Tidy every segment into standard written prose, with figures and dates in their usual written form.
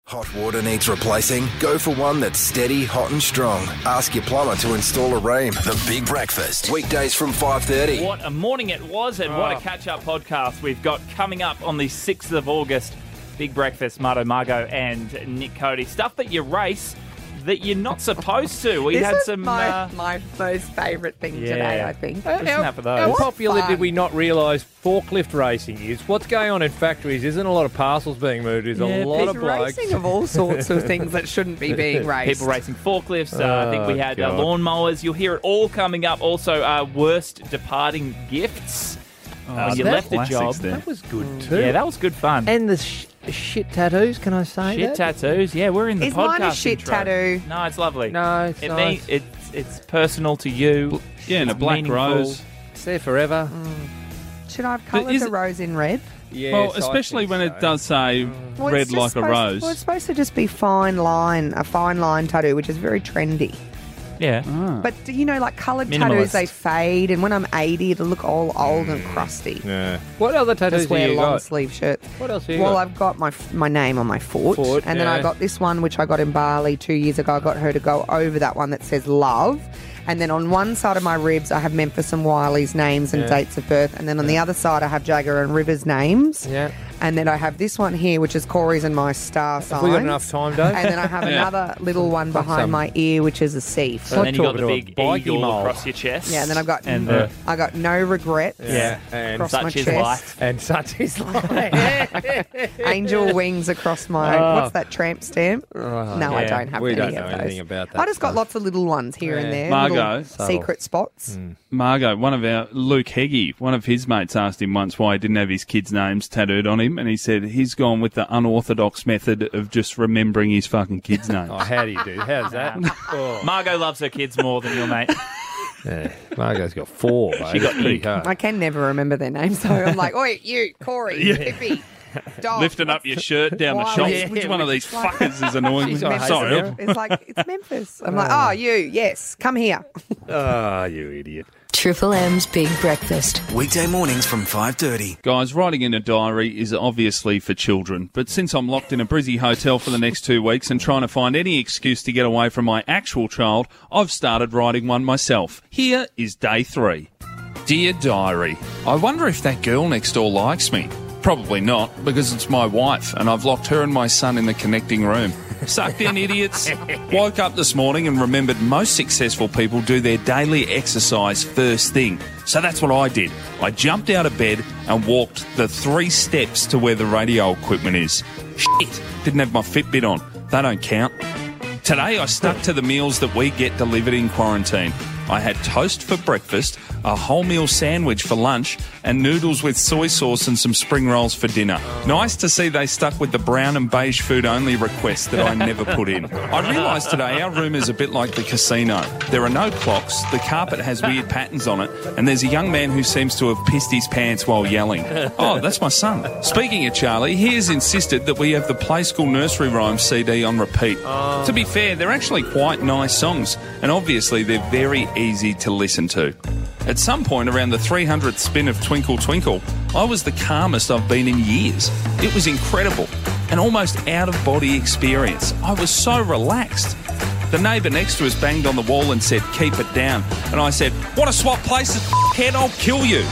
Hot water needs replacing? Go for one that's steady, hot and strong. Ask your plumber to install a Rheem. The Big Breakfast. Weekdays from 5:30. What a morning it was, and what a catch-up podcast we've got coming up on the 6th of August. Big Breakfast, Margot and Nick Cody. Stuff that you race that you're not supposed to. We had some... my most favourite thing today, I think. How popular did we not realise forklift racing is? What's going on in factories isn't a lot of parcels being moved. There's a lot of blokes. Racing of all sorts of things that shouldn't be being raced. People racing forklifts. I think we had lawnmowers. You'll hear it all coming up. Also, worst departing gifts. When you left the job. That was good too. Yeah, that was good fun. And the shit tattoos, can I say Shit that? tattoos, yeah, we're in the Is podcast mine a shit intro. tattoo? No, it's lovely. No, it's nice. It's personal to you. Yeah, and a black meaningful. rose. It's there forever. Should I have coloured is the it- rose in red? Yes, Well, I especially think when so. it does say Well, red it's just like a supposed- rose. Well, it's supposed to just be a fine line tattoo, which is very trendy. Yeah. But, you know, like coloured Minimalist. tattoos, they fade, and when I'm 80, it'll look all old and crusty. Yeah. What other tattoos Just do wear you long got? sleeve shirts. What else have you Well, got? I've got my name on my foot, and then yeah. I got this one, which I got in Bali 2 years ago. I got her to go over that one that says love. And then on one side of my ribs, I have Memphis and Wiley's names and dates of birth. And then on the other side, I have Jagger and Rivers' names. Yeah. And then I have this one here, which is Corey's and my star sign. Have we got enough time, Dave? And then I have another little one behind some- my ear, which is a C. And then you got the talking to big a bikie eagle mole. across your chest. Yeah, and then I've got And no regrets. Yeah. And Across my such is chest. life. And such is life. Angel wings across my what's that tramp stamp? No, I yeah, don't have we any don't know of those. anything about that I just got stuff. lots of little ones here and there, Margot. little secret spots. Margot, Luke Heggie, one of his mates asked him once why he didn't have his kids' names tattooed on him, and he said he's gone with the unorthodox method of just remembering his fucking kids' names. Oh, how do you do? How's that? Oh. Margot loves her kids more than your mate. Yeah. Margot's got 4, mate. She got That's pretty ink. hard. I can never remember their names, so I'm like, oi, you, Corey, Tippy, Dog. Lifting up your shirt down the Why shop. would- Which one of these like- fuckers is annoying me? She's not Sorry. hating It's like, it's Memphis. I'm like, oh, you, yes, come here. Oh, you idiot. Triple M's Big Breakfast. Weekday mornings from 5:30. Guys, writing in a diary is obviously for children, but since I'm locked in a Brizzy hotel for the next 2 weeks and trying to find any excuse to get away from my actual child, I've started writing one myself. Here is day 3. Dear Diary, I wonder if that girl next door likes me. Probably not, because it's my wife, and I've locked her and my son in the connecting room. Sucked in, idiots. Woke up this morning and remembered most successful people do their daily exercise first thing. So that's what I did. I jumped out of bed and walked the 3 steps to where the radio equipment is. Shit, didn't have my Fitbit on. They don't count. Today I stuck to the meals that we get delivered in quarantine. I had toast for breakfast, a wholemeal sandwich for lunch, and noodles with soy sauce and some spring rolls for dinner. Nice to see they stuck with the brown and beige food only request that I never put in. I realised today our room is a bit like the casino. There are no clocks, the carpet has weird patterns on it, and there's a young man who seems to have pissed his pants while yelling. Oh, that's my son. Speaking of Charlie, he has insisted that we have the Play School Nursery Rhymes CD on repeat. To be fair, they're actually quite nice songs, and obviously they're very easy to listen to. At some point around the 300th spin of Twinkle Twinkle, I was the calmest I've been in years. It was incredible, an almost out-of-body experience. I was so relaxed. The neighbour next to us banged on the wall and said, "Keep it down." And I said, "Want to swap places, head? I'll kill you."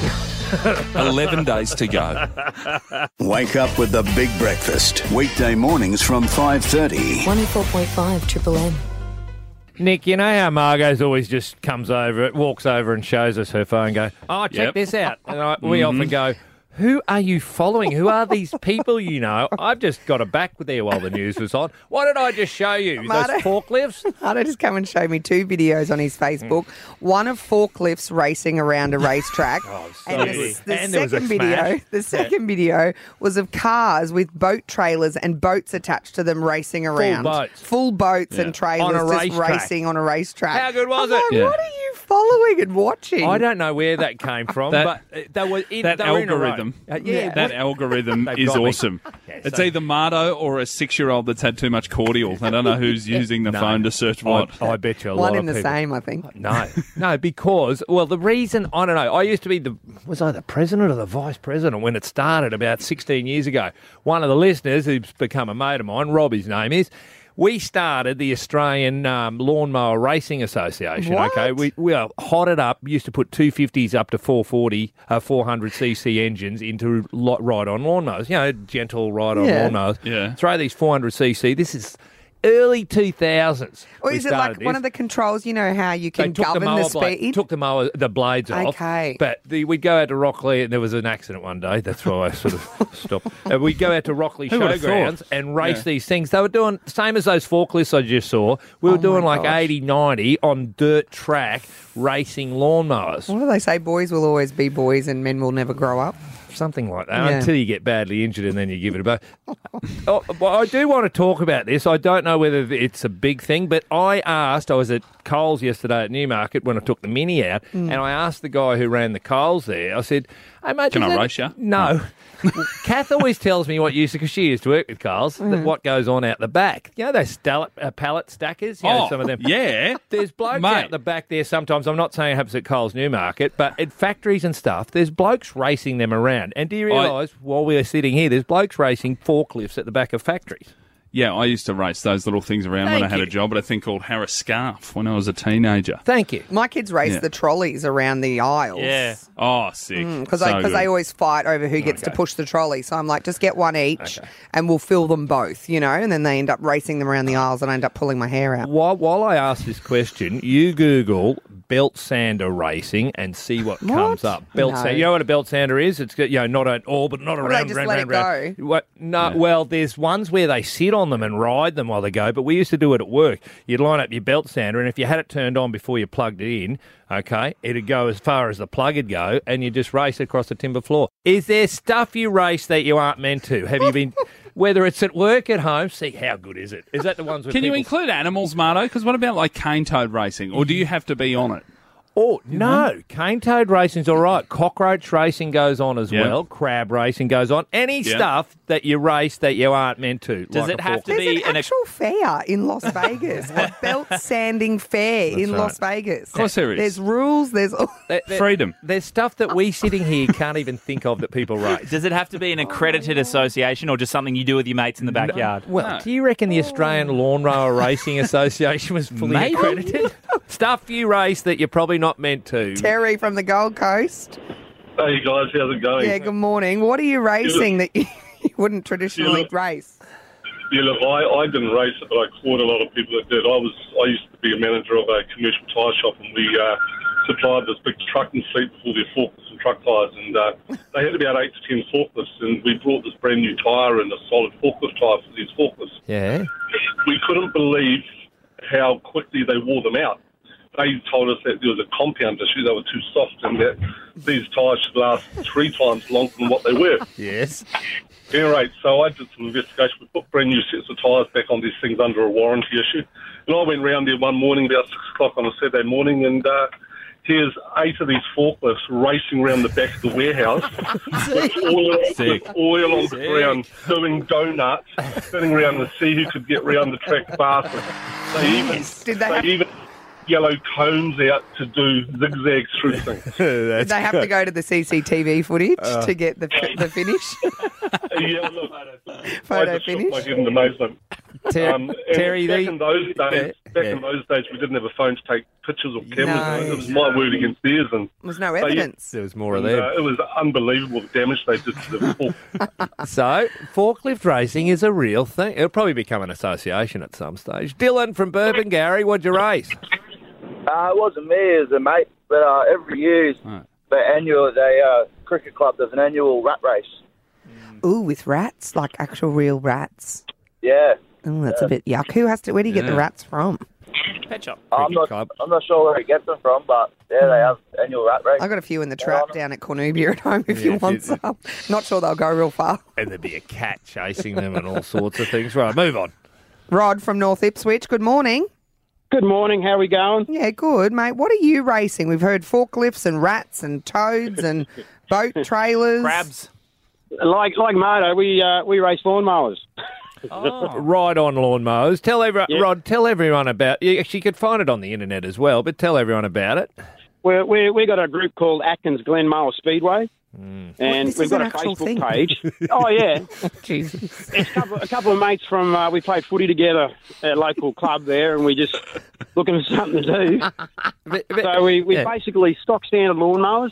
11 days to go. Wake up with the Big Breakfast. Weekday mornings from 5:30. 104.5 Triple M. Nick, you know how Margot's always just walks over and shows us her phone and go, oh, check Yep. this out. And we often go, who are you following? Who are these people you know? I've just got a back there while the news was on. What did I just show you? Marta. Those forklifts? Ardo just come and show me 2 videos on his Facebook. One of forklifts racing around a racetrack. And good. the And there was a second video, smash. the second video was of cars with boat trailers and boats attached to them racing around. boats. Full boats and trailers On a just racetrack. racing on a racetrack. How good was I'm it? like, Yeah. what are you following and watching. I don't know where that came from, That- but they were in, That they were in a row. algorithm. Yeah, That algorithm They've is got me. awesome. Yeah, It's so- either Mardo or a 6-year-old that's had too much cordial. I don't know who's using the No. phone to search what. I bet you a One lot in of the people. same, I think. No, because, well, the reason, I don't know, I used to be was I the president or the vice president when it started about 16 years ago. One of the listeners who's become a mate of mine, Rob his name is, we started the Australian Lawnmower Racing Association. What? Okay, we are hotted up. Used to put 250s up to 400cc engines into ride-on lawnmowers. You know, gentle ride-on Yeah. lawnmowers. Yeah. Throw these 400cc. This is early 2000s. Or we is it like started one this. of the controls, you know how you They can took govern the mower speed? took the blades off. Okay. But we'd go out to Rockley, and there was an accident one day. That's why I sort of stopped. We'd go out to Rockley Who would've Showgrounds thought? and race Yeah. these things. They were doing same as those forklifts I just saw. We were Oh doing my like gosh. 80, 90 on dirt track racing lawnmowers. What do they say? Boys will always be boys and men will never grow up. Something like that, Yeah. until you get badly injured and then you give it a go. Well, I do want to talk about this. I don't know whether it's a big thing, but I was at Coles yesterday at Newmarket when I took the Mini out, and I asked the guy who ran the Coles there, I said, hey, mate, Can is I that- race you? No. Kath always tells me because she used to work with Coles, that what goes on out the back. You know those pallet stackers? You know, some of them. Yeah. There's blokes Mate. out the back there sometimes. I'm not saying it happens at Coles Newmarket, but at factories and stuff, there's blokes racing them around. And do you realise, while we are sitting here, there's blokes racing forklifts at the back of factories? Yeah, I used to race those little things around when I Thank had you. a job at a thing called Harris Scarf when I was a teenager. Thank you. My kids race Yeah. the trolleys around the aisles. Yeah. Oh, sick. Because So they good. always fight over who gets to push the trolley. So I'm like, just get one each and we'll fill them both, you know, and then they end up racing them around the aisles and I end up pulling my hair out. While I ask this question, you Google belt sander racing and see what comes up. Belt No. sander. You know what a belt sander is? It's got, not an all, but not Or around. they just round, let round, it round. go? What? No. Well, there's ones where they sit on them and ride them while they go. But we used to do it at work. You'd line up your belt sander, and if you had it turned on before you plugged it in, okay, it'd go as far as the plug would go, and you just race across the timber floor. Is there stuff you race that you aren't meant to? Have you been? Whether it's at work, at home, see how good is it? Is that the ones with Can you people- include animals, Marto? Because what about like cane toad racing? Or do you have to be on it? Oh, no. Cane toad racing's all right. Cockroach racing goes on as Yeah. well. Crab racing goes on. Any Yeah. stuff that you race that you aren't meant to. Does like it a have to forklift. There's be an actual fair in Las Vegas, a belt sanding fair in right. Las Vegas. Of course there is. There's rules. There's Freedom. There's stuff that we sitting here can't even think of that people race. Does it have to be an accredited association or just something you do with your mates in the backyard? Well, do you reckon the Australian Lawnmower Racing Association was fully Maybe. accredited? Stuff you race that you're probably not meant to. Terry from the Gold Coast. Hey guys, how's it going? Yeah, good morning. What are you racing that you wouldn't traditionally Yeah. race? Yeah, look, I didn't race it, but I caught a lot of people that did. I used to be a manager of a commercial tyre shop, and we supplied this big trucking fleet with all their forklifts and truck tyres, and they had about 8 to 10 forklifts, and we brought this brand new tyre and a solid forklift tyre for these forklifts. Yeah. We couldn't believe how quickly they wore them out. They told us that there was a compound issue, they were too soft, and that these tyres should last 3 times longer than what they were. Yes. Anyway, so I did some investigation. We put brand new sets of tyres back on these things under a warranty issue. And I went round there one morning about 6 o'clock on a Saturday morning, and here's 8 of these forklifts racing around the back of the warehouse with oil on the ground, doing donuts, spinning around to see who could get round the track faster. Did they They even yellow cones out to do zigzags through things. Did they have to go to the CCTV footage to get the finish? Yeah, look, Photo I just shook finish? my head in amazement. And Terry, back in those days, we didn't have a phone to take pictures or cameras. No. It was my word against theirs, and There's no evidence. There was more of and, them. it was unbelievable the damage they did to the fork. So, forklift racing is a real thing. It'll probably become an association at some stage. Dylan from Burpengary, what'd you race? It wasn't me, it was a mate. But every year, the cricket club does an annual rat race. Ooh, with rats, like actual real rats. Yeah. Oh, that's a bit yuck. Where do you get the rats from? Pet shop. I'm Cricket club. not sure where he gets them from, but yeah, they have annual rat race. I got a few in the trap down at Cornubia at home if you if want you- some. Not sure they'll go real far. And there'd be a cat chasing them and all sorts of things. Right, move on. Rod from North Ipswich, good morning. Good morning. How are we going? Yeah, good, mate. What are you racing? We've heard forklifts and rats and toads and boat trailers. Crabs. Like Mardo, we race lawnmowers. Ride on lawnmowers. Tell everyone, Yeah. Rod. Tell everyone about. You actually could find it on the internet as well, but tell everyone about it. We got a group called Atkins Glen Mower Speedway, and This we've is got an a actual Facebook thing. page. Oh yeah, Jesus. it's a couple of mates from we played footy together at a local club there, and we just looking for something to do. So we basically stock standard lawnmowers.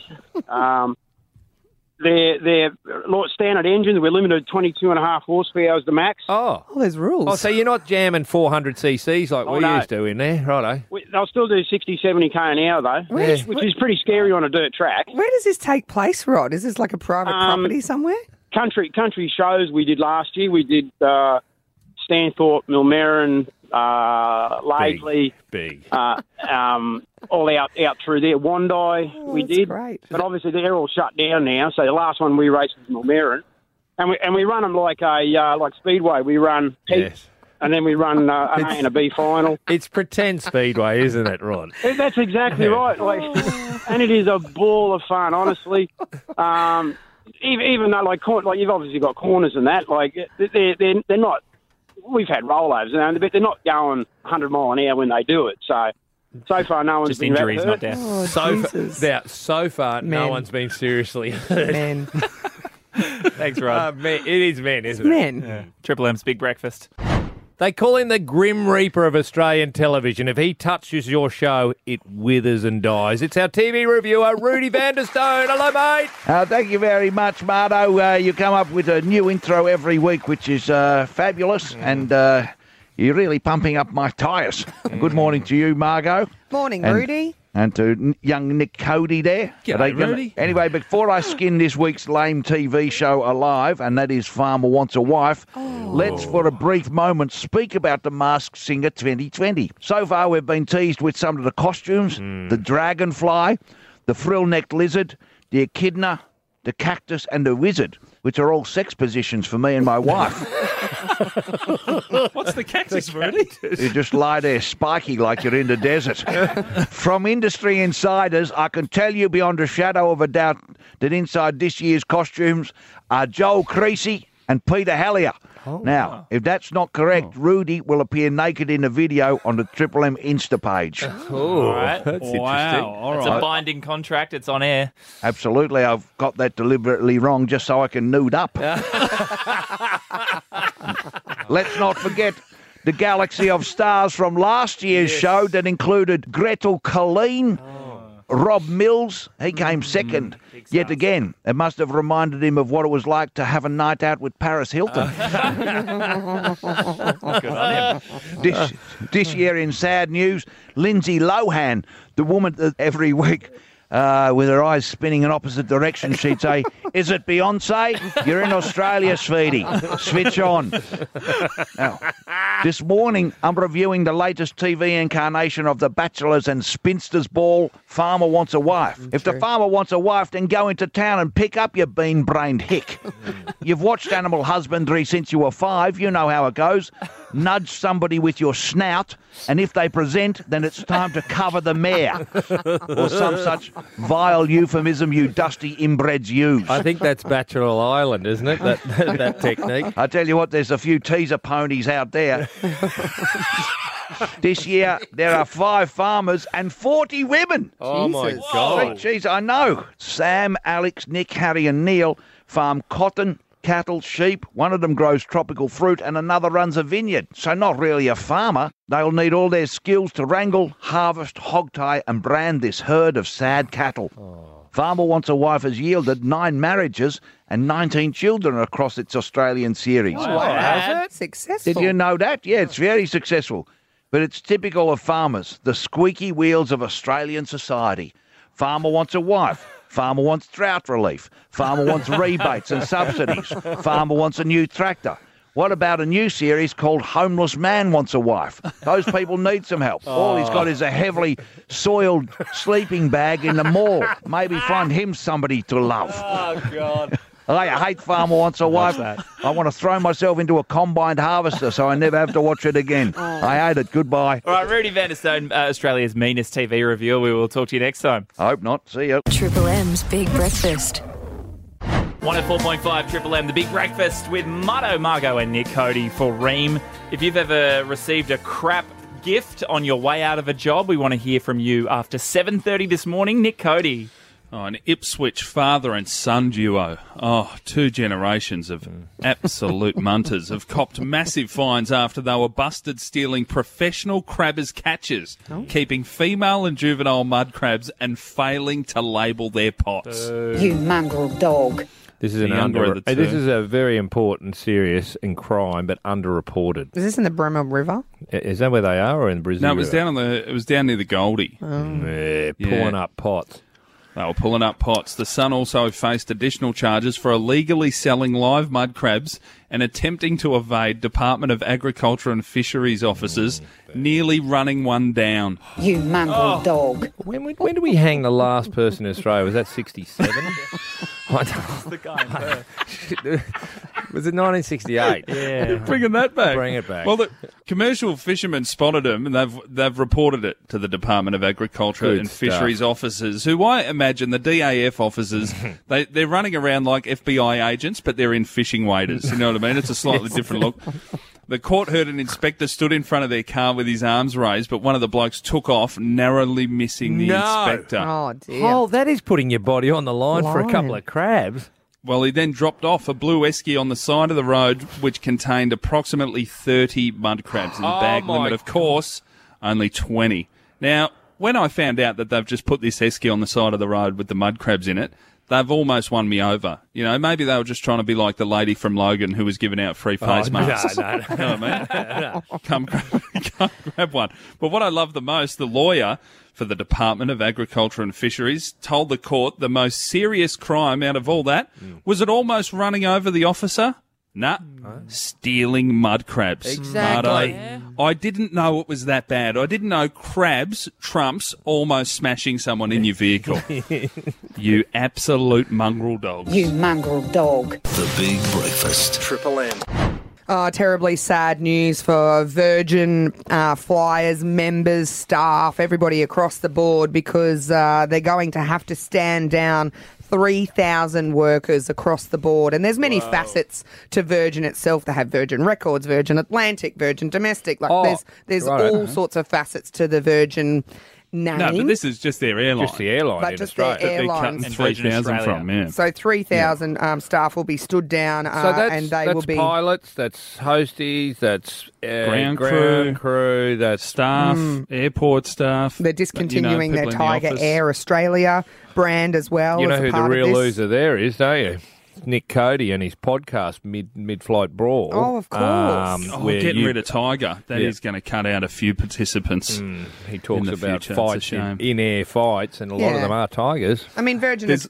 They're standard engines. We're limited to 22.5 horsepower the max. Oh, there's rules. Oh, so you're not jamming 400 cc's like we no. used to in there, righto? They'll still do 60, 70 k an hour though, which is pretty scary on a dirt track. Where does this take place, Rod? Is this like a private property somewhere? Country shows we did last year. We did Stanthorpe, Millmerran, Laidley, Big. all out through there. Wandai, we did. Great. But obviously they're all shut down now. So the last one we raced was Millmerran, and we run them like Speedway. We run heats, and then we run an A and a B final. It's pretend speedway, isn't it, Rod? That's exactly right. And it is a ball of fun, honestly. Even though like you've obviously got corners and that, they're not. We've had rollovers, but they're not going 100 mile an hour when they do it. So far, no one's Just been injuries, hurt. not death. So far, no Men. one's been seriously hurt. Men. Thanks, Rod. Men, it is men, isn't it? Men. Triple M's Big Breakfast. They call him the Grim Reaper of Australian television. If he touches your show, it withers and dies. It's our TV reviewer, Rudy Vanderstone. Hello, mate. Thank you very much, Mardo. You come up with a new intro every week, which is fabulous, and you're really pumping up my tyres. Good morning to you, Margot. Morning, And- Rudy. And to young Nick Cody there. G'day, Rudy. Anyway, before I skin this week's lame TV show alive, and that is Farmer Wants a Wife, let's for a brief moment speak about the Masked Singer 2020. So far we've been teased with some of the costumes, the dragonfly, the frill-necked lizard, the echidna, the cactus and the wizard, which are all sex positions for me and my wife. What's the cactus, Rudy? You just lie there spiky like you're in the desert. From industry insiders, I can tell you beyond a shadow of a doubt that inside this year's costumes are Joel Creasy and Peter Hallier. Now, if that's not correct, Rudy will appear naked in a video on the Triple M Insta page. All right. That's interesting. All It's right. a binding contract. It's on air. Absolutely, I've got that deliberately wrong just so I can nude up. Let's not forget the galaxy of stars from last year's show that included Gretel Colleen, Rob Mills. He came second. Yet again, it must have reminded him of what it was like to have a night out with Paris Hilton. Good on him. This year in sad news, Lindsay Lohan, the woman that every week with her eyes spinning in opposite directions, she'd say, "Is it Beyonce? You're in Australia, sweetie. Switch on." Now, this morning, I'm reviewing the latest TV incarnation of The Bachelors and Spinsters Ball, Farmer Wants a Wife. If the farmer wants a wife, then go into town and pick up your bean-brained hick. You've watched Animal Husbandry since you were 5. You know how it goes. Nudge somebody with your snout, and if they present, then it's time to cover the mare. Or some such vile euphemism you dusty inbreds use. I think that's Bachelor Island, isn't it? That technique. I tell you what, there's a few teaser ponies out there. This year, there are 5 farmers and 40 women. Oh, my Jesus. God. Jeez, I know. Sam, Alex, Nick, Harry and Neil farm cotton, cattle, sheep. One of them grows tropical fruit and another runs a vineyard. So not really a farmer. They'll need all their skills to wrangle, harvest, hog tie and brand this herd of sad cattle. Farmer Wants a Wife has yielded 9 marriages and 19 children across its Australian series. Wow. Successful. Did you know that? Yeah, it's very successful. But it's typical of farmers, the squeaky wheels of Australian society. Farmer wants a wife. Farmer wants drought relief. Farmer wants rebates and subsidies. Farmer wants a new tractor. What about a new series called Homeless Man Wants a Wife? Those people need some help. All he's got is a heavily soiled sleeping bag in the mall. Maybe find him somebody to love. Oh, God. I hate Farmer Wants a Wife. I want to throw myself into a combined harvester so I never have to watch it again. I hate it. Goodbye. All right, Rudy Vanderstone, Australia's meanest TV reviewer. We will talk to you next time. I hope not. See you. Triple M's Big Breakfast. 104.5 Triple M, the Big Breakfast with Mutto, Margo and Nick Cody for Ream. If you've ever received a crap gift on your way out of a job, we want to hear from you after 7:30 this morning. Nick Cody. Oh, an Ipswich father and son duo. Oh, two generations of absolute munters have copped massive fines after they were busted stealing professional crabbers' catches, keeping female and juvenile mud crabs and failing to label their pots. You mongrel dog. This is The younger of the two. This is a very important, serious and crime, but underreported. Is this in the Bremer River? Is that where they are, or in Brisbane? No, it was down near the Goldie. Pulling up pots. They were pulling up pots. The son also faced additional charges for illegally selling live mud crabs and attempting to evade Department of Agriculture and Fisheries officers, nearly running one down. You mongrel dog. When did we hang the last person in Australia? Was that 67? The guy in Perth. Was it 1968? Yeah. Bringing that back. Bring it back. Well, the commercial fishermen spotted him and they've reported it to the Department of Agriculture Good and stuff. Fisheries officers, who I imagine the DAF officers, they're running around like FBI agents, but they're in fishing waders. You know what I mean? It's a slightly different look. The court heard an inspector stood in front of their car with his arms raised, but one of the blokes took off, narrowly missing the inspector. Oh, dear. Oh, that is putting your body on the line for a couple of crabs. Well, he then dropped off a blue esky on the side of the road, which contained approximately 30 mud crabs. And the bag limit, of course, only 20. Now, when I found out that they've just put this esky on the side of the road with the mud crabs in it, they've almost won me over. You know, maybe they were just trying to be like the lady from Logan who was giving out free face masks. No. You know what I mean? Come grab one. But what I love the most, the lawyer for the Department of Agriculture and Fisheries told the court the most serious crime out of all that was it almost running over the officer? Nah, stealing mud crabs. Exactly. I didn't know it was that bad. I didn't know crabs trumps almost smashing someone in your vehicle. You absolute mongrel dogs. You mongrel dog. The Big Breakfast. Triple M. Oh, terribly sad news for Virgin Flyers members, staff, everybody across the board, because they're going to have to stand down 3,000 workers across the board. And there's many facets to Virgin itself. They have Virgin Records, Virgin Atlantic, Virgin Domestic. There's all sorts of facets to the Virgin name. No, but this is just their airline. Just the airline But in just Australia. their They're airlines. cutting 3,000 from, yeah. So 3,000 staff will be stood down, So that's, and they will be pilots, that's hosties, that's Ground crew, that's Staff, airport staff. They're discontinuing people their in the Tiger office. Air Australia brand as well. You know as a who the part of real this. loser there is, don't you? Nick Cody and his podcast, Mid-Flight Brawl. Oh, of course. where Getting you- rid of Tiger. That is going to cut out a few participants. He talks the about future. It's a fights shame. in-air fights, and a lot Yeah. of them are tigers. I mean, Virgin is...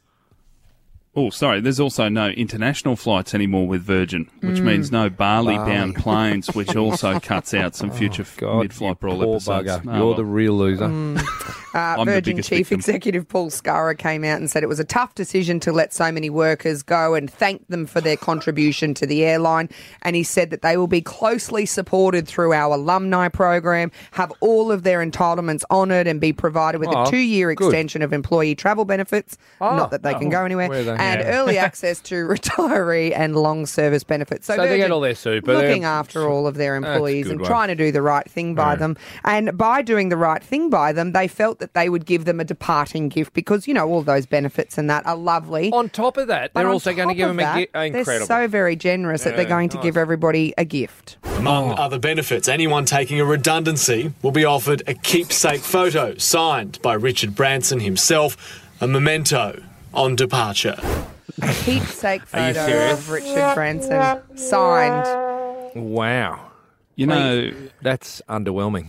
There's also no international flights anymore with Virgin, which means no Bali-bound planes, which also cuts out some future mid-flight brawl Poor episodes. bugger. Oh, You're well. the real loser. I'm the Virgin biggest Chief victim. Executive Paul Scurra came out and said it was a tough decision to let so many workers go and thanked them for their contribution to the airline. And he said that they will be closely supported through our alumni program, have all of their entitlements honoured and be provided with a 2-year good. extension of employee travel benefits, not that they can go anywhere, where they- and yeah. early access to retiree and long service benefits. So they Virgin get all their super. looking They're- after all of their employees good and one. trying to do the right thing by them. And by doing the right thing by them, they felt that they would give them a departing gift because, you know, all those benefits and that are lovely. On top of that, But they're on also going to top give of them that, a gift. Incredible. They're so very generous that they're going to give everybody a gift. Among other benefits, anyone taking a redundancy will be offered a keepsake photo signed by Richard Branson himself, a memento on departure. A keepsake Are you photo serious? of Richard Branson signed. Wow. You know, That's underwhelming.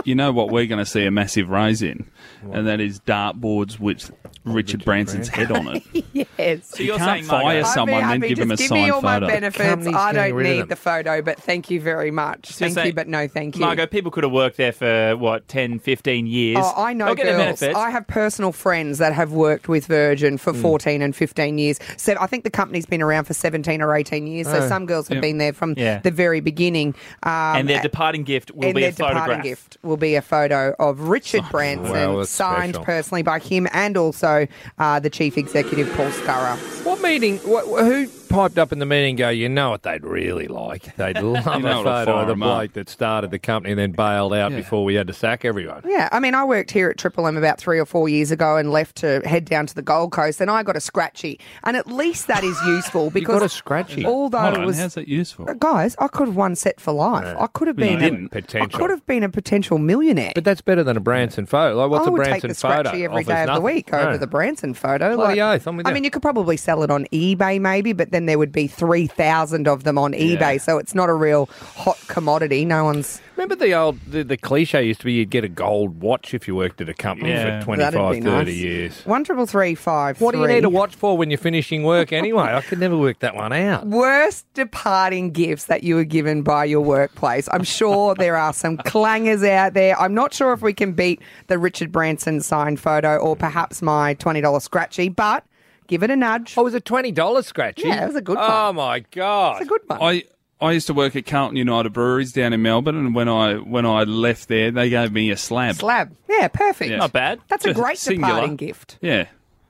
You know what we're going to see a massive raise in, and that is dartboards with Richard Branson's head on it. Yes. So you can't fire someone and then give him a Just signed give me all my photo. benefits. I don't need the photo, but thank you very much. Just Thank say, you, but no thank you. Margot, people could have worked there for, 10, 15 years. Oh, I know They'll get their girls. benefits. I have personal friends that have worked with Virgin for 14 and 15 years. So I think the company's been around for 17 or 18 years. So some girls have been there from the very beginning. And their departing gift will be a photograph. Departing gift will be a photo of Richard Branson, well, that's signed special. personally by him and also the chief executive, Paul Scurra. What meeting? Who piped up in the meeting and go, you know what they'd really like? They'd love You know a what'll photo fire of the 'em up. bloke that started the company and then bailed out before we had to sack everyone. Yeah, I mean, I worked here at Triple M about 3 or 4 years ago and left to head down to the Gold Coast, and I got a scratchy. And at least that is useful because got a scratchy? although Hold it on, was how's that useful? guys, I could have won set for life. I could have Well, you been didn't. Potential. I could have been a potential millionaire. But that's better than a Branson photo. Like, what's I a would Branson take the photo? scratchy every Offers day of the nothing. week over No. the Branson photo. Bloody oath, I'm with I you. mean, you could probably sell it on eBay maybe, but then there would be 3,000 of them on eBay, so it's not a real hot commodity. No one's... Remember the cliche used to be you'd get a gold watch if you worked at a company Yeah. for 25, That'd be 30 nice. years. 13353. What do you need a watch for when you're finishing work anyway? I could never work that one out. Worst departing gifts that you were given by your workplace. I'm sure there are some clangers out there. I'm not sure if we can beat the Richard Branson signed photo or perhaps my $20 scratchy, but give it a nudge. Oh, was it $20 scratchy? Yeah, it was a good one. Oh, my God. It's a good one. I used to work at Carlton United Breweries down in Melbourne, and when I left there, they gave me a slab. Slab. Yeah, perfect. Yeah. Not bad. That's a Just great singular. departing gift. Yeah.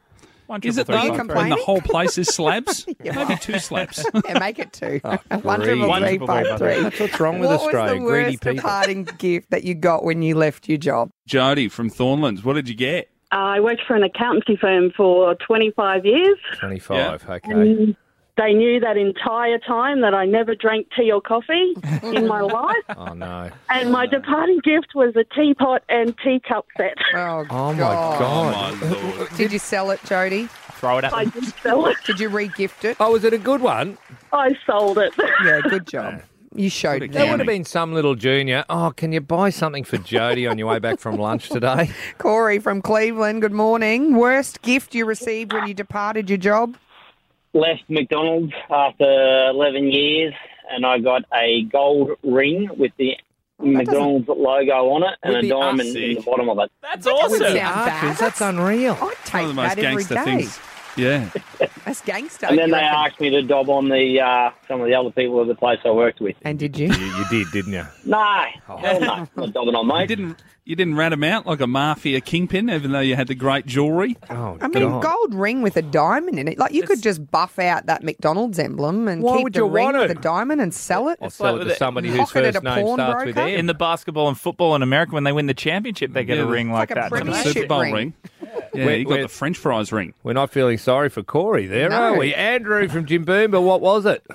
Is it though? Are you And complaining? the whole place is slabs? Yeah. Maybe 2 slabs. Yeah, make it 2. greedy. 13353. That's what's wrong with What Australia. was the Greedy worst people. departing gift that you got when you left your job? Jody from Thornlands, what did you get? I worked for an accountancy firm for 25 years. 25, okay. And they knew that entire time that I never drank tea or coffee in my life. Oh, no. And my departing gift was a teapot and teacup set. Oh, Oh, my God. God. Oh, my Lord. Did you sell it, Jody? Throw it at I them. did sell it. Did you re-gift it? Oh, was it a good one? I sold it. Yeah, good job. You showed me. There would have been some little junior. Oh, can you buy something for Jody on your way back from lunch today? Corey from Cleveland, good morning. Worst gift you received when you departed your job? Left McDonald's after 11 years, and I got a gold ring with the McDonald's logo on it and With a the diamond arse. in the bottom of it. That's Doesn't awesome. sound bad. Arches, that's unreal. I'd One take of the most that every gangster day. things. Yeah. That's gangster. And then you they reckon? asked me to dob on the some of the other people of the place I worked with. And did you? You did, didn't you? No, hell no, not dobbing on, mate. You didn't rat him out like a mafia kingpin, even though you had the great jewellery? Oh, I mean, gold ring with a diamond in it. Like, you could just buff out that McDonald's emblem and Why keep would the you ring want with it? a diamond and sell it. I'll sell it to somebody whose Pocket it first at a name starts with pawnbroker. M. In the basketball and football in America, when they win the championship, they get a ring like like a that. Premier don't The they? Super Bowl ring. Yeah, We're- you got we're- the French fries ring. We're not feeling sorry for Corey there, No. are we? Andrew from Jimboomba, what was it?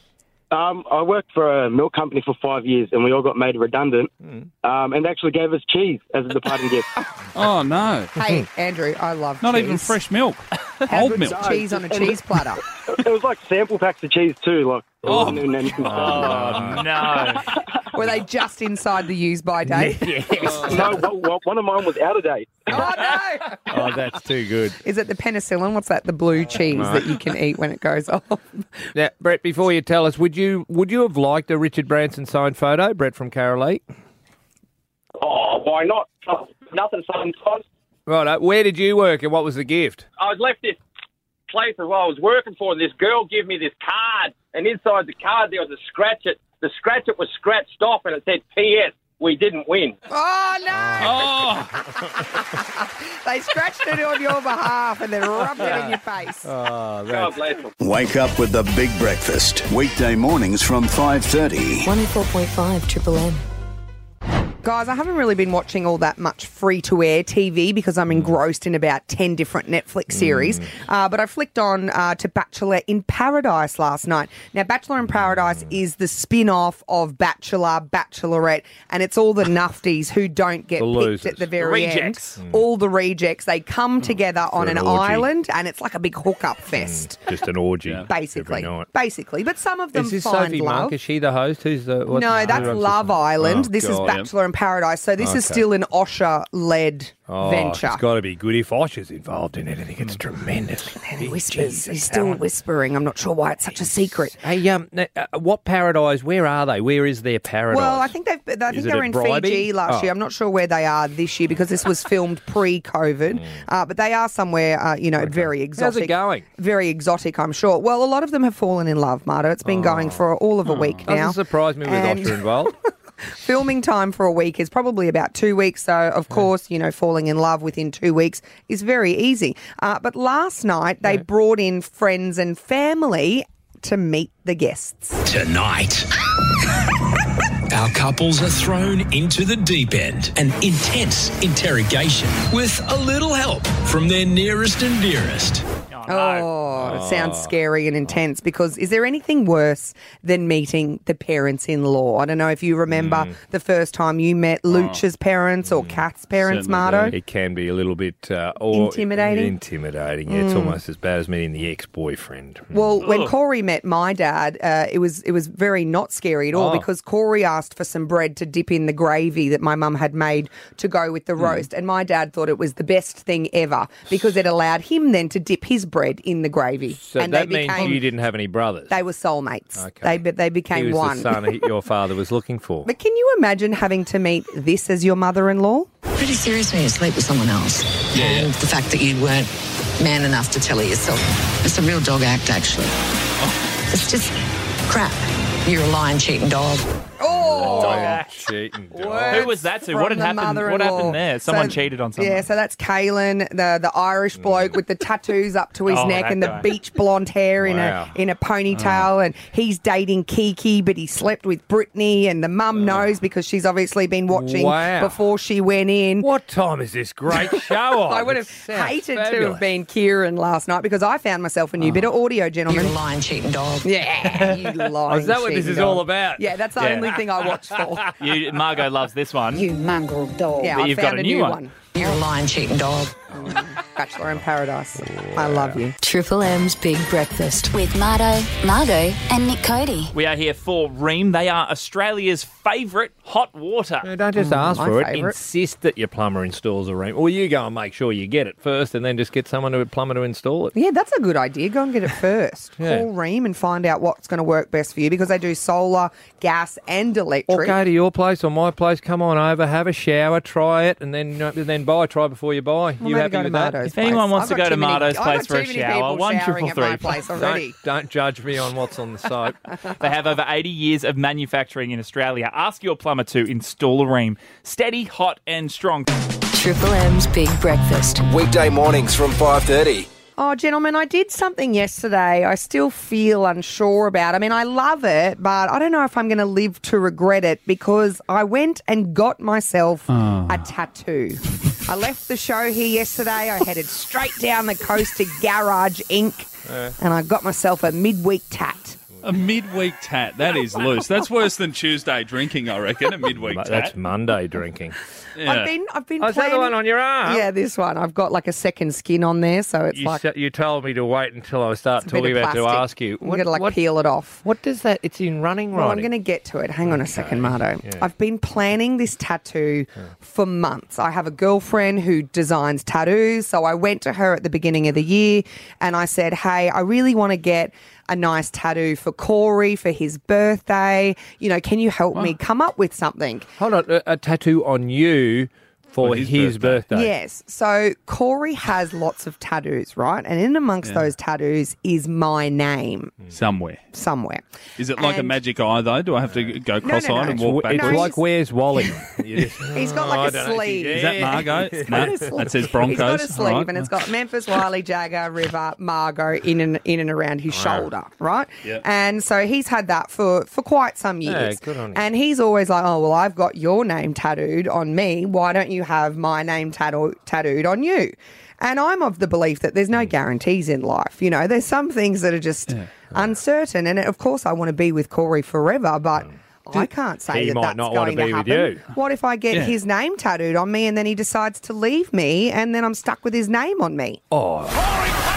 I worked for a milk company for 5 years, and we all got made redundant, and they actually gave us cheese as a departing gift. Oh, no. Hey, Andrew, I love Not cheese. even fresh milk. How Old good's milk. cheese on a cheese platter? It was like sample packs of cheese too. Like, it Oh. wasn't even anything Oh, no. Were they just inside the use-by date? No, one of mine was out of date. Oh, no! Oh, that's too good. Is it the penicillin? What's that? The blue cheese that you can eat when it goes off? Now, Brett, before you tell us, would you have liked a Richard Branson signed photo? Brett from Carolee. Oh, why not? Nothing sometimes. Right, where did you work and what was the gift? I was left this place where I was working for, and this girl gave me this card, and inside the card there was a scratch-it. The scratch-it was scratched off, and it said, P.S., we didn't win. Oh, no! Oh, They scratched it on your behalf and then rubbed it in your face. Oh, God bless them. Wake up with the Big Breakfast. Weekday mornings from 5:30. 104.5 Triple M. Guys, I haven't really been watching all that much free-to-air TV because I'm engrossed in about 10 different Netflix series. But I flicked on to Bachelor in Paradise last night. Now, Bachelor in Paradise is the spin-off of Bachelor, Bachelorette, and it's all the nufties who don't get The picked losers. at the very Rejects. end. All the rejects. They come together on an an orgy. island, and it's like a big hookup fest. Just an orgy. Basically. Every night. Basically. But some of them Is this find Sophie love. Monk? Is she the host? Who's the... No, that's Love Island. Oh, this is God. Bachelor in Paradise. So this is Okay. still an Osher-led venture. It's got to be good if Osher's involved in it. I think it's tremendous. And he whispers. He's still whispering. I'm not sure why it's such a secret. Hey, what Paradise? Where are they? Where is their Paradise? Well, I think they Is it were at in Bribey? Fiji last year. I'm not sure where they are this year because this was filmed pre-COVID. But they are somewhere, very exotic. How's it going? Very exotic, I'm sure. Well, a lot of them have fallen in love, Marta. It's been going for all of a week now. Doesn't surprise me with And- Osher involved. Filming time for a week is probably about 2 weeks. So, of course, falling in love within 2 weeks is very easy. But last night, they brought in friends and family to meet the guests. Tonight, our couples are thrown into the deep end. An intense interrogation with a little help from their nearest and dearest. Oh, it sounds scary and intense because is there anything worse than meeting the parents-in-law? I don't know if you remember the first time you met Lucha's parents or Kath's parents, Marto. It can be a little bit Intimidating? Intimidating. Yeah, it's almost as bad as meeting the ex-boyfriend. Well, when Corey met my dad, it was very not scary at all because Corey asked for some bread to dip in the gravy that my mum had made to go with the roast, and my dad thought it was the best thing ever because it allowed him then to dip his bread in the gravy. So and that means you didn't have any brothers. They were soulmates. Okay. They became He was one. the son your father was looking for. But can you imagine having to meet this as your mother-in-law? Pretty serious when you sleep with someone else. And the fact that you weren't man enough to tell her yourself. It's a real dog act, actually. It's just crap. You're a lying, cheating dog. Cheating. Who was that to? What had happened? What happened there? Someone cheated on someone. Yeah, so that's Kalen, the Irish bloke with the tattoos up to his neck that and the guy. beach blonde hair Wow. in a ponytail, and he's dating Kiki, but he slept with Brittany, and the mum knows because she's obviously been watching Wow. before she went in. What time is this great show on? I would have hated to have been Kieran last night because I found myself a new bit of audio, gentlemen. You're a lying, cheating dog. Yeah, you lying. Oh, is that what this cheating is dog. all about? Yeah, that's the Yeah. only thing I watch for. Margot loves this one. You mongrel dog. Yeah, But I you've found got a a new new one. one. You're a lying, cheating dog. Bachelor in Paradise. I love you. Triple M's Big Breakfast. With Marto, Margot, and Nick Cody. We are here for Ream. They are Australia's favourite hot water. No, don't just ask my for it. favourite. Insist that your plumber installs a ream. Or you go and make sure you get it first and then just get someone to a plumber to install it. Yeah, that's a good idea. Go and get it first. Yeah. Call Ream and find out what's going to work best for you because they do solar, gas, and Or electric. go to your place or my place, come on over, have a shower, try it, and then try before you buy. Well, you maybe happy go to with that? Marto's If anyone place. wants I've to got go to too many- Marto's I've place got for a too many shower, people 1 showering at my 333. place already. Don't judge me on what's on the soap. They have over 80 years of manufacturing in Australia. Ask your plumber to install a Ream. Steady, hot, and strong. Triple M's Big Breakfast. Weekday mornings from 5:30. Oh, gentlemen, I did something yesterday I still feel unsure about. I mean, I love it, but I don't know if I'm going to live to regret it because I went and got myself a tattoo. I left the show here yesterday. I headed straight down the coast to Garage Inc. And I got myself a midweek tat. A midweek tat. That is loose. That's worse than Tuesday drinking, I reckon, a midweek tat. That's Monday drinking. Yeah. I've been Oh, is that the planning- one on your arm? Yeah, this one. I've got like a second skin on there, so it's like You told me to wait until I start it's a bit talking of about to plastic. ask you. I'm going to like peel it off. What does that? It's in running, Well, I'm riding. going to get to it. Hang on a second, Marto. yeah. I've been planning this tattoo for months. I have a girlfriend who designs tattoos, so I went to her at the beginning of the year and I said, hey, I really want to get a nice tattoo for Corey for his birthday. You know, can you help me come up with something? Hold on, a tattoo on you for his birthday. Yes. So Corey has lots of tattoos, right? And in amongst those tattoos is my name. Somewhere. Is it like a And- magic eye, though? Do I have to go cross-eyed and walk It's backwards? like Where's Wally? He's got like a sleeve. Is that Margot? No, that says Broncos. He's got a sleeve Right. and it's got Memphis, Wiley, Jagger, River, Margot in and around his shoulder, right? Yep. And so he's had that for quite some Yeah, years. good on him. And he's always like, oh, well, I've got your name tattooed on me. Why don't you have my name tattooed on you? And I'm of the belief that there's no guarantees in life. You know, there's some things that are just uncertain. And of course, I want to be with Corey forever, but I can't say He that might that's not want to going be with happen. you. What if I get his name tattooed on me and then he decides to leave me and then I'm stuck with his name on me? Oh.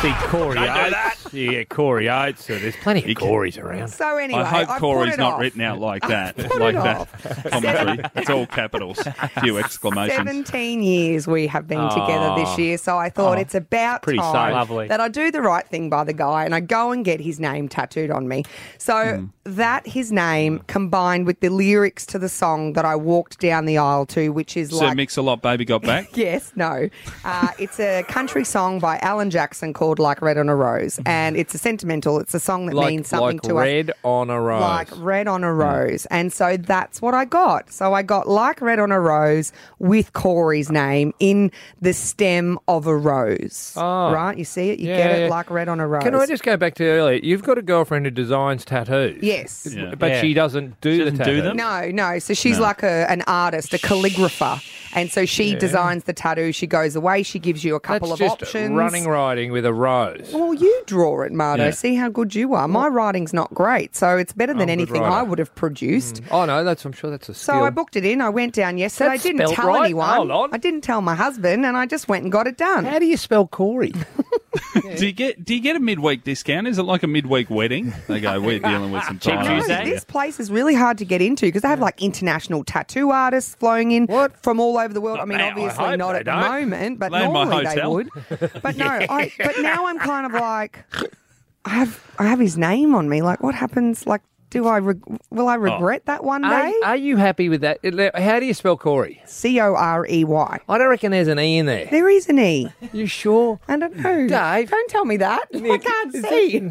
see Corey Oates. You get Corey Oates. So there's plenty of Corys around. So anyway, I hope I Corey's put it not off. written out like that. Put like it that off. commentary. It's all capitals. A few exclamations. 17 years we have been together this year, so I thought it's about pretty time lovely. that I do the right thing by the guy and I go and get his name tattooed on me. So that his name combined with the lyrics to the song that I walked down the aisle to, which is Sir like... Mix-a-Lot, Baby Got Back? Yes, no. It's a country song by Alan Jackson called Like Red on a Rose, and it's a sentimental. It's a song that means something to us. Like red on a rose. Like red on a rose. And so that's what I got. So I got Like Red on a Rose with Corey's name in the stem of a rose. Oh. Right? You see it? You get it? Like red on a rose. Can I just go back to earlier? You've got a girlfriend who designs tattoos. Yes. Yeah. But she doesn't do the tattoos. No. So she's like an artist, a calligrapher. And so she designs the tattoo. She goes away. She gives you a couple That's of just options. running writing with a rose. Well, you draw it, Mardo. Yeah. See how good you are. My writing's not great, so it's better than I'm a good anything writer. I would have produced. Oh, no, I'm sure that's a skill. So I booked it in. I went down yesterday. That's I didn't spelt tell right. anyone. Hold on. I didn't tell my husband, and I just went and got it done. How do you spell Corey? Do you get a midweek discount? Is it like a midweek wedding? They go, we're dealing with some time. This place is really hard to get into because they have like international tattoo artists flowing in from all over the world. I mean, obviously hope not they at the don't. moment, but Land my normally they hotel. would. But no, but now I'm kind of like, I have his name on me. Like, what happens? Like, will I regret that one day? Are you happy with that? How do you spell Corey? Corey. I don't reckon there's an E in there. There is an E. You sure? I don't know. Dave? Don't tell me that. I can't see.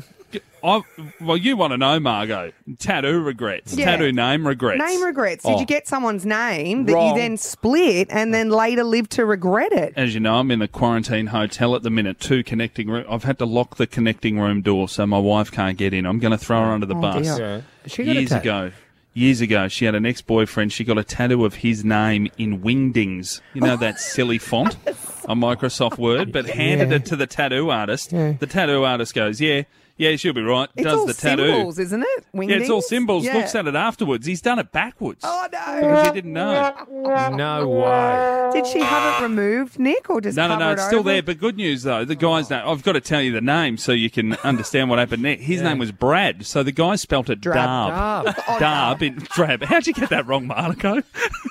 Well, you want to know, Margot. Tattoo regrets. Yeah. Tattoo name regrets. Name regrets. Did you get someone's name that Wrong. you then split and then later live to regret it? As you know, I'm in a quarantine hotel at the minute. 2 connecting room. I've had to lock the connecting room door so my wife can't get in. I'm going to throw her under the bus. dear. She got a tattoo? Years ago, she had an ex-boyfriend. She got a tattoo of his name in wingdings. You know that silly font on Microsoft Word, but handed it to the tattoo artist. The tattoo artist goes, yeah, she'll be right. It's Does all the tattoo. symbols, isn't it? Yeah, it's all Wingdings? symbols. Yeah. Looks at it afterwards. He's done it backwards. Oh, no. Because he didn't know. No way. Did she have it removed, Nick, or just No, cover it it's still over? there. But good news, though. The guy's name, I've got to tell you the name so you can understand what happened next. His name was Brad. So the guy spelt it Darb. Darb in Drab. How'd you get that wrong, Marco?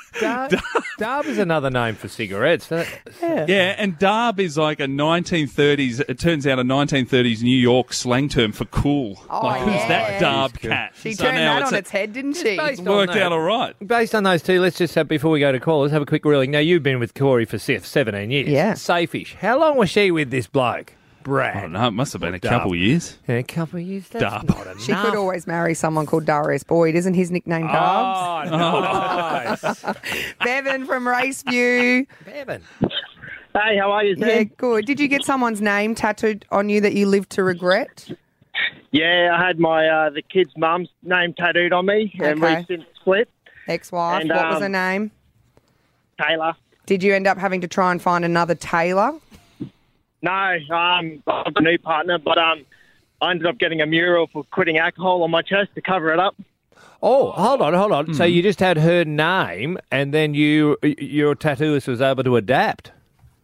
Darb is another name for cigarettes. Yeah, and Darb is like a 1930s, it turns out a 1930s New York slang term for cool. Who's that Darb cat? She So turned now that it's on its head, didn't she? worked out all right. Based on those two, let's just have, before we go to callers, have a quick ruling. Now, you've been with Corey for 17 years. Yeah. Safe-ish. How long was she with this bloke? Brad. I don't know, it must have been a Darb. couple of years. Yeah, a couple of years. That's Darb. not enough. She could always marry someone called Darius Boyd. Isn't his nickname Darbs? Oh, nice. Bevan from Raceview. Bevan. Hey, how are you, Sam? Yeah, good. Did you get someone's name tattooed on you that you live to regret? Yeah, I had my the kid's mum's name tattooed on me, and Okay. we've since split. Ex-wife. And, What was her name? Taylor. Did you end up having to try and find another Taylor? No, I have a new partner, but I ended up getting a mural for quitting alcohol on my chest to cover it up. Oh, hold on. So you just had her name, and then your tattooist was able to adapt.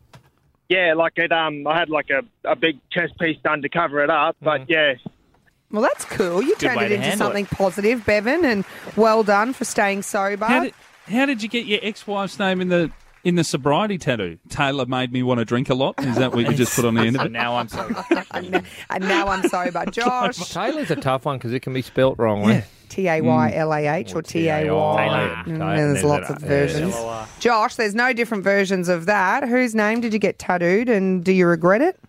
Yeah, like it. I had like a big chest piece done to cover it up, but yeah. Well, that's cool. You turned way it to into handle something positive, Bevan, and well done for staying sober. How did you get your ex-wife's name in the sobriety tattoo? Taylor made me want to drink a lot. Is that what you just put on the end of it? Now I'm sober. And now I'm sober. Josh. Taylor's a tough one because it can be spelt wrongly. T-A-Y-L-A-H or T-A-Y. There's lots of versions. Josh, there's no different versions of that. Whose name did you get tattooed, and do you regret it?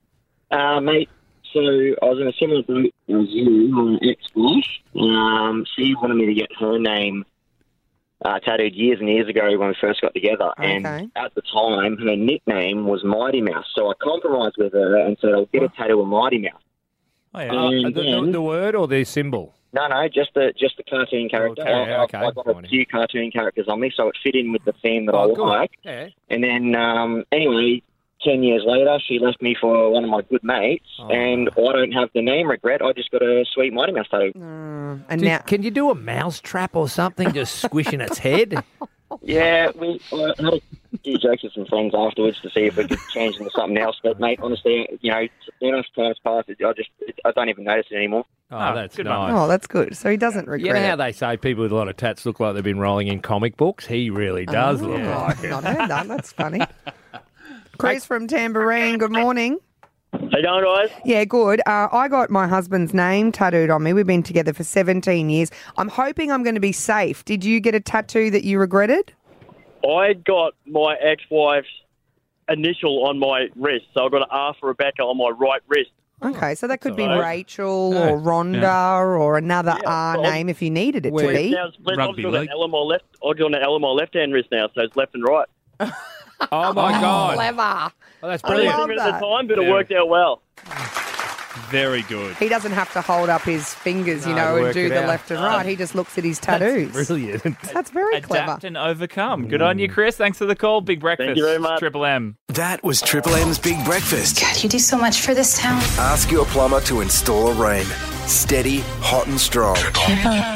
Mate, so I was in a similar boat as you, my ex-wife. She wanted me to get her name tattooed years and years ago when we first got together. Okay. And at the time, her nickname was Mighty Mouse. So I compromised with her and said, I'll get a tattoo of Mighty Mouse. Oh, yeah. The word or the symbol? No, just the cartoon character. Okay, I got a few cartoon characters on me, so it fit in with the theme that I Oh, good. like. Yeah. And then, anyway, 10 years later, she left me for one of my good mates, and I don't have the name regret. I just got a sweet Mighty Mouse tattoo. And now, Can you do a mouse trap or something, just squishing its head? Yeah, I had a few jokes with some friends afterwards to see if we could change into something else. But, mate, honestly, enough time's passed. I don't even notice it anymore. Oh, that's good nice. Oh, that's good. So he doesn't regret You know how it. they say people with a lot of tats look like they've been rolling in comic books? He really does look like I've it. not heard that. That's funny. Chris from Tambourine, good morning. How you going, guys? Yeah, good. I got my husband's name tattooed on me. We've been together for 17 years. I'm hoping I'm going to be safe. Did you get a tattoo that you regretted? I got my ex-wife's initial on my wrist, so I got an R for Rebecca on my right wrist. Okay, so that could be all right. Rachel or Rhonda or another R well, name if you needed it to be. Now, I've got an L on my left. I've got an L on my left-hand wrist now, so it's left and right. Oh, my God. Clever. Oh, that's I didn't brilliant. think of it at the time, but it worked out well. Very good. He doesn't have to hold up his fingers, and work do it the out. left and right. He just looks at his tattoos. Brilliant. That's very Adapt clever. and overcome. Good on you, Chris. Thanks for the call. Big Breakfast. Thank you very much. Triple M. That was Triple M's Big Breakfast. God, you do so much for this town. Ask your plumber to install a Rheem. Steady, hot and strong.